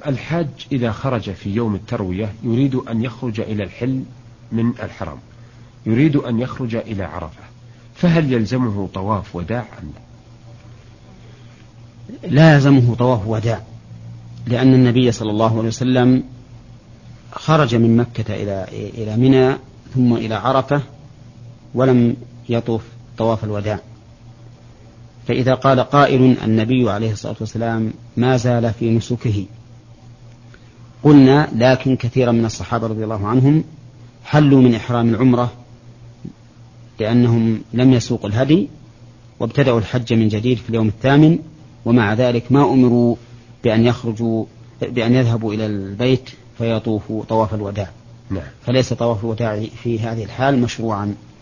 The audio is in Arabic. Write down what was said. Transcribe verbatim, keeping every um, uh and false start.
الحاج إذا خرج في يوم التروية يريد أن يخرج إلى الحل من الحرم، يريد أن يخرج إلى عرفة، فهل يلزمه طواف وداع أم لا؟ لا يلزمه طواف وداع، لأن النبي صلى الله عليه وسلم خرج من مكة إلى إلى منى ثم إلى عرفة ولم يطوف طواف الوداع. فإذا قال قائل النبي عليه الصلاة والسلام ما زال في نسكه، قلنا لكن كثيرا من الصحابة رضي الله عنهم حلوا من إحرام العمرة لأنهم لم يسوقوا الهدي وابتدأوا الحج من جديد في اليوم الثامن، ومع ذلك ما أمروا بأن يخرجوا بأن يذهبوا إلى البيت فيطوفوا طواف الوداع. نعم. فليس طواف الوداع في هذه الحال مشروعا.